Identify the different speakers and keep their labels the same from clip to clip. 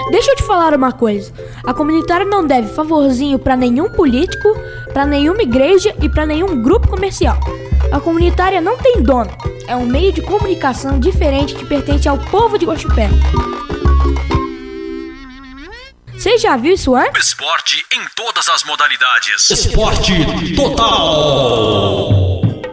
Speaker 1: Deixa eu te falar uma coisa. A comunitária não deve favorzinho pra nenhum político, pra nenhuma igreja e pra nenhum grupo comercial. A comunitária não tem dono. É um meio de comunicação diferente que pertence ao povo de Guaxupé. Você já viu isso antes?
Speaker 2: Esporte em todas as modalidades. Esporte total.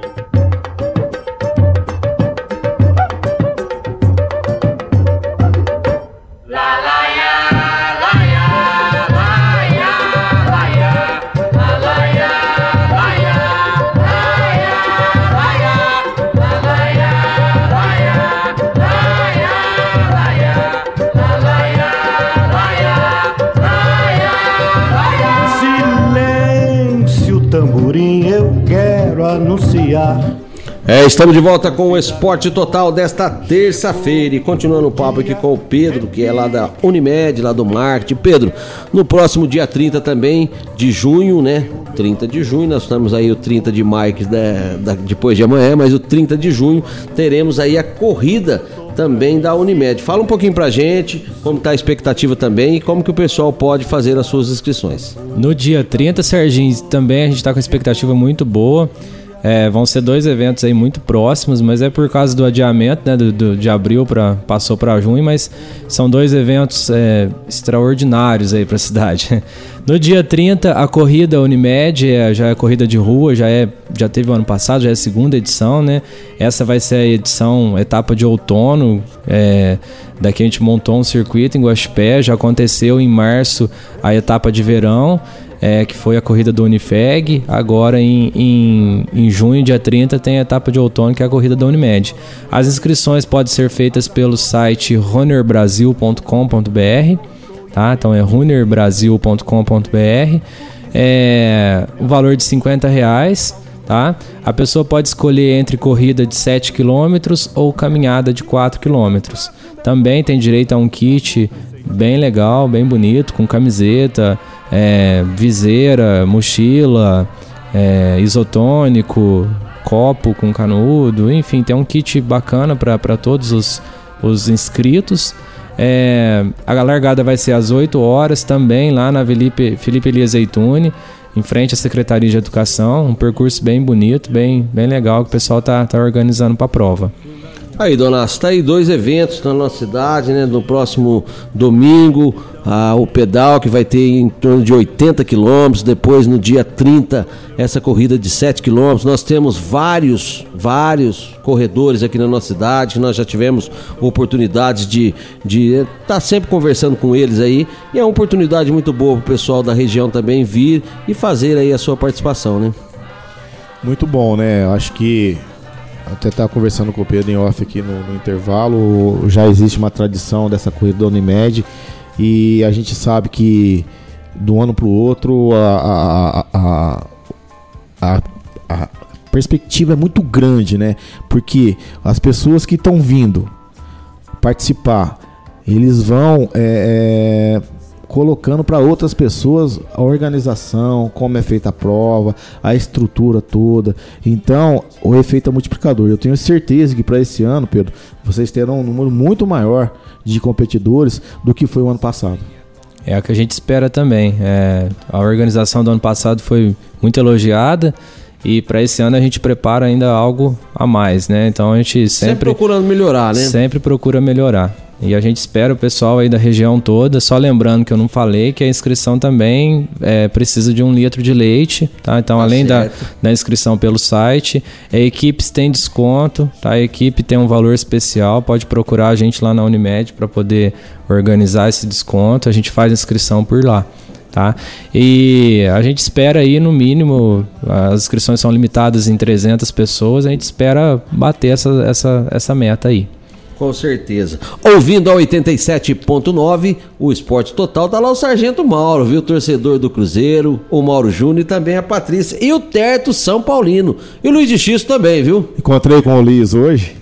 Speaker 3: Eu quero anunciar.
Speaker 4: Estamos de volta com o Esporte Total desta terça-feira e continuando o papo aqui com o Pedro, que é lá da Unimed, lá do marketing. Pedro, no próximo dia 30 também de junho, né? 30 de junho, nós estamos aí o 30 de maio, depois de amanhã, mas o 30 de junho teremos aí a corrida também da Unimed. Fala um pouquinho pra gente, como tá a expectativa também e como que o pessoal pode fazer as suas inscrições.
Speaker 5: No dia 30, Serginho, também a gente tá com a expectativa muito boa. Vão ser 2 eventos aí muito próximos, mas é por causa do adiamento, né, de abril passou para junho, mas são 2 eventos extraordinários aí para a cidade. No dia 30, a corrida Unimed já é corrida de rua, já teve o ano passado, já é a 2ª edição, né? Essa vai ser a etapa de outono. Daqui a gente montou um circuito em Guaxupé, já aconteceu em março a etapa de verão, que foi a corrida do Unifeg. Agora em junho, dia 30, tem a etapa de outono, que é a corrida da Unimed. As inscrições podem ser feitas pelo site runnerbrasil.com.br, tá? Então é runnerbrasil.com.br. O valor de R$50, tá? A pessoa pode escolher entre corrida de 7 km ou caminhada de 4 km. Também tem direito a um kit bem legal, bem bonito, com camiseta, viseira, mochila, isotônico, copo com canudo, enfim, tem um kit bacana para todos os inscritos. A largada vai ser às 8 horas, também lá na Felipe Elias Zeituni, em frente à Secretaria de Educação. Um percurso bem bonito, bem legal, que o pessoal tá organizando para a prova.
Speaker 4: Aí, Donato, tá aí 2 eventos na nossa cidade, né? No próximo domingo, o pedal, que vai ter em torno de 80 quilômetros. Depois, no dia 30, essa corrida de 7 quilômetros. Nós temos vários corredores aqui na nossa cidade. Nós já tivemos oportunidades de estar sempre conversando com eles aí. E é uma oportunidade muito boa para o pessoal da região também vir e fazer aí a sua participação, né?
Speaker 3: Muito bom, né? Acho que até estava conversando com o Pedro em off aqui no intervalo. Já existe uma tradição dessa corrida da Unimed e a gente sabe que do ano para o outro a perspectiva é muito grande, né? Porque as pessoas que estão vindo participar, eles vão colocando para outras pessoas a organização, como é feita a prova, a estrutura toda. Então, o efeito é multiplicador. Eu tenho certeza que para esse ano, Pedro, vocês terão um número muito maior de competidores do que foi o ano passado.
Speaker 5: É o que a gente espera também. A organização do ano passado foi muito elogiada e para esse ano a gente prepara ainda algo a mais, né? Então a gente sempre
Speaker 4: procurando melhorar, né?
Speaker 5: Sempre procura melhorar. E a gente espera o pessoal aí da região toda. Só lembrando que eu não falei que a inscrição também precisa de 1 litro de leite, tá? Então, além da inscrição pelo site, a equipe tem desconto, tá? A equipe tem um valor especial, pode procurar a gente lá na Unimed para poder organizar esse desconto. A gente faz a inscrição por lá, tá? E a gente espera aí, no mínimo, as inscrições são limitadas em 300 pessoas, a gente espera bater essa meta aí.
Speaker 4: Com certeza. Ouvindo a 87.9, o Esporte Total, tá lá o Sargento Mauro, viu? Torcedor do Cruzeiro, o Mauro Júnior e também a Patrícia. E o Terto São Paulino. E o Luiz de Xisto também, viu?
Speaker 3: Encontrei com o Luiz hoje.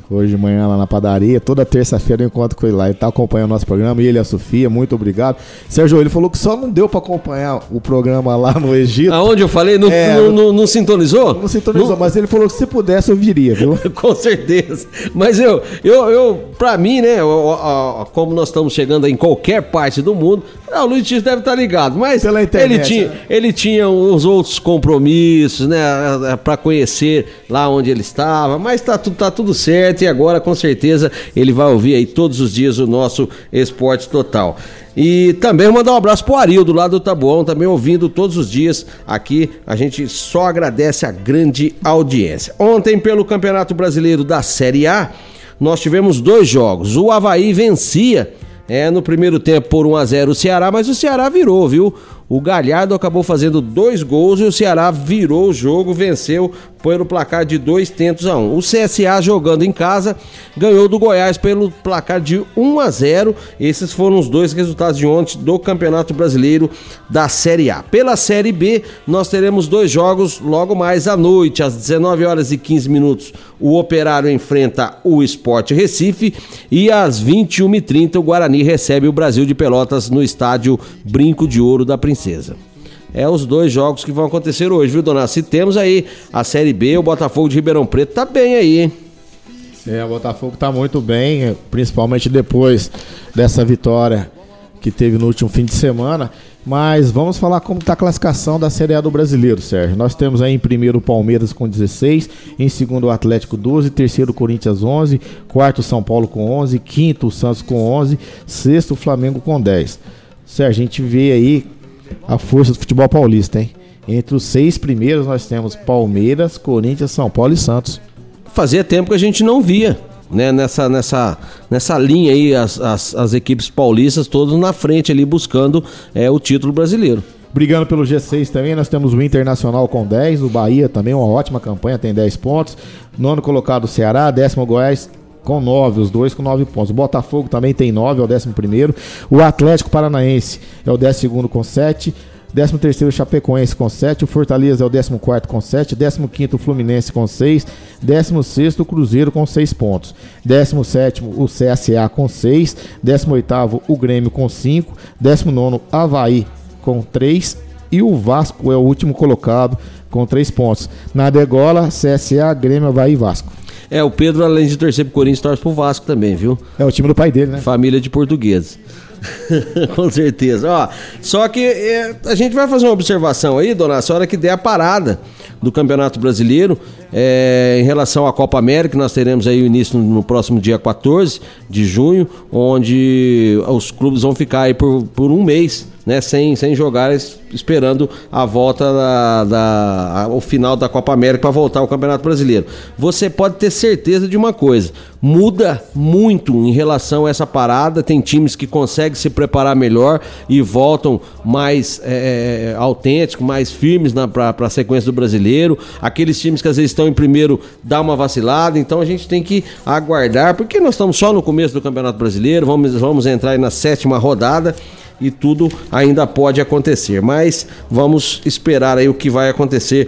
Speaker 3: hoje de manhã lá na padaria. Toda terça-feira eu encontro com ele lá. Ele tá acompanhando o nosso programa, ele e a Sofia, muito obrigado. Sérgio, ele falou que só não deu pra acompanhar o programa lá no Egito.
Speaker 4: Aonde eu falei? Não sintonizou?
Speaker 3: Não sintonizou, mas ele falou que se pudesse eu viria, viu?
Speaker 4: Com certeza. Mas eu pra mim, né, como nós estamos chegando em qualquer parte do mundo, o Luiz Tito deve estar ligado, mas
Speaker 3: pela internet,
Speaker 4: ele tinha uns outros compromissos, né, pra conhecer lá onde ele estava, mas tá tudo certo e agora com certeza ele vai ouvir aí todos os dias o nosso Esporte Total. E também mandar um abraço pro Arildo lá do Taboão, também ouvindo todos os dias aqui. A gente só agradece a grande audiência. Ontem, pelo Campeonato Brasileiro da Série A, nós tivemos 2 jogos. O Avaí vencia no primeiro tempo por 1-0 o Ceará, mas o Ceará virou, viu? O Galhardo acabou fazendo 2 gols e o Ceará virou o jogo, venceu pelo placar de 2-1. O CSA, jogando em casa, ganhou do Goiás pelo placar de 1-0. Esses foram os 2 resultados de ontem do Campeonato Brasileiro da Série A. Pela Série B, nós teremos 2 jogos logo mais à noite, às 19h15. O Operário enfrenta o Sport Recife e às 21h30 o Guarani recebe o Brasil de Pelotas no estádio Brinco de Ouro da Princesa. Os 2 jogos que vão acontecer hoje, viu, dona? Se temos aí a Série B, o Botafogo de Ribeirão Preto tá bem aí, hein?
Speaker 3: O Botafogo tá muito bem, principalmente depois dessa vitória que teve no último fim de semana. Mas vamos falar como está a classificação da Série A do Brasileiro, Sérgio. Nós temos aí em primeiro o Palmeiras com 16, em segundo o Atlético 12, terceiro o Corinthians 11, quarto o São Paulo com 11, quinto o Santos com 11, sexto o Flamengo com 10. Sérgio, a gente vê aí a força do futebol paulista, hein? Entre os 6 primeiros nós temos Palmeiras, Corinthians, São Paulo e Santos.
Speaker 4: Fazia tempo que a gente não via, né? Nessa linha aí, as equipes paulistas todas na frente ali buscando o título brasileiro.
Speaker 3: Brigando pelo G6 também, nós temos o Internacional com 10, o Bahia também, uma ótima campanha, tem 10 pontos. 9º colocado o Ceará, 10º Goiás com 9, os 2 com 9 pontos. O Botafogo também tem 9, é o 11º. O Atlético Paranaense é o 12º com 7. 13º o Chapecoense com 7. O Fortaleza é o 14º com 7. 15º o Fluminense com 6. 16º o Cruzeiro com 6 pontos. 17º o CSA com 6. 18º o Grêmio com 5. 19º Avaí com 3. E o Vasco é o último colocado com 3 pontos. Na degola, CSA, Grêmio, Avaí e Vasco.
Speaker 4: O Pedro, além de torcer pro Corinthians, torce pro Vasco também, viu?
Speaker 3: É o time do pai dele, né?
Speaker 4: Família de portugueses. Com certeza. Só que a gente vai fazer uma observação aí, dona, a hora que der a parada do Campeonato Brasileiro em relação à Copa América. Nós teremos aí o início no próximo dia 14 de junho, onde os clubes vão ficar aí por um mês, né, sem jogar, esperando a volta o final da Copa América para voltar ao Campeonato Brasileiro. Você pode ter certeza de uma coisa: muda muito em relação a essa parada. Tem times que conseguem se preparar melhor e voltam mais autênticos, mais firmes para a sequência do Brasileiro. Aqueles times que às vezes estão em primeiro dá uma vacilada. Então a gente tem que aguardar, porque nós estamos só no começo do Campeonato Brasileiro. Vamos entrar aí na 7ª rodada e tudo ainda pode acontecer, mas vamos esperar aí o que vai acontecer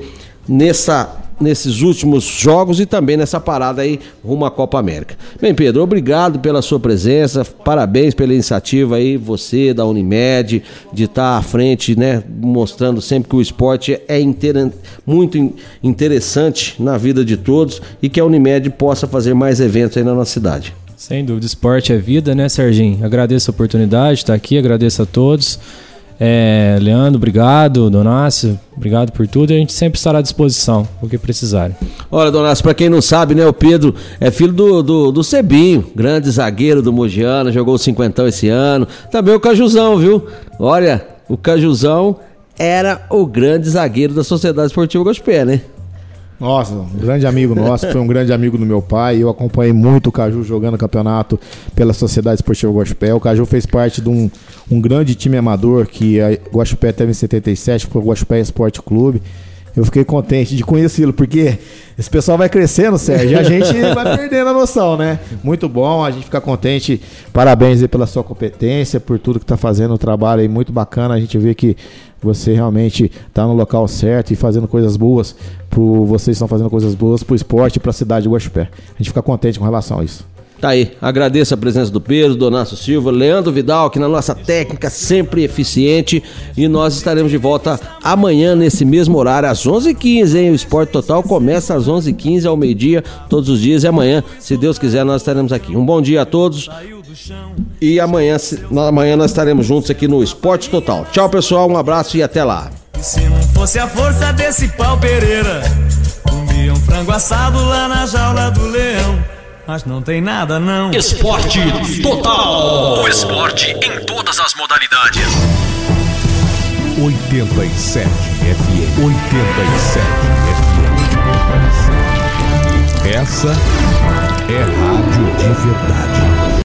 Speaker 4: nesses últimos jogos e também nessa parada aí rumo à Copa América. Bem, Pedro, obrigado pela sua presença, parabéns pela iniciativa aí, você da Unimed, de estar à frente, né, mostrando sempre que o esporte é muito interessante na vida de todos e que a Unimed possa fazer mais eventos aí na nossa cidade.
Speaker 5: Sem dúvida, esporte é vida, né, Serginho? Agradeço a oportunidade de estar aqui, agradeço a todos. Leandro, obrigado. Donácio, obrigado por tudo. A gente sempre estará à disposição, o que precisarem.
Speaker 4: Olha, Donácio, pra quem não sabe, né, o Pedro é filho do Cebinho, grande zagueiro do Mogiana, jogou o 50 esse ano. Também o Cajuzão, viu? Olha, o Cajuzão era o grande zagueiro da Sociedade Esportiva Guaxupé, né?
Speaker 3: Nossa, um grande amigo nosso, foi um grande amigo do meu pai. Eu acompanhei muito o Caju jogando campeonato pela Sociedade Esportiva Guaxupé. O Caju fez parte de um grande time amador que a Guaxupé teve em 77, foi o Guaxupé Esporte Clube. Eu fiquei contente de conhecê-lo, porque esse pessoal vai crescendo, Sérgio, e a gente vai perdendo a noção, né? Muito bom, a gente fica contente. Parabéns aí pela sua competência, por tudo que tá fazendo, um trabalho aí muito bacana. A gente vê que você realmente tá no local certo e fazendo coisas boas. Vocês estão fazendo coisas boas pro esporte e pra cidade de Guaxupé. A gente fica contente com relação a isso.
Speaker 4: Tá aí, agradeço a presença do Pedro, Donácio Silva, Leandro Vidal, que na nossa técnica sempre eficiente, e nós estaremos de volta amanhã nesse mesmo horário, às 11h15, hein? O Esporte Total começa às 11h15 ao meio-dia, todos os dias, e amanhã, se Deus quiser, nós estaremos aqui. Um bom dia a todos, e amanhã nós estaremos juntos aqui no Esporte Total. Tchau, pessoal, um abraço e até lá.
Speaker 6: E se não fosse a força desse pau Pereira, comia um frango assado lá na jaula do leão. Mas não tem nada não.
Speaker 2: Esporte Total. O esporte em todas as modalidades.
Speaker 7: 87 FM. 87 FM. Essa é rádio de verdade.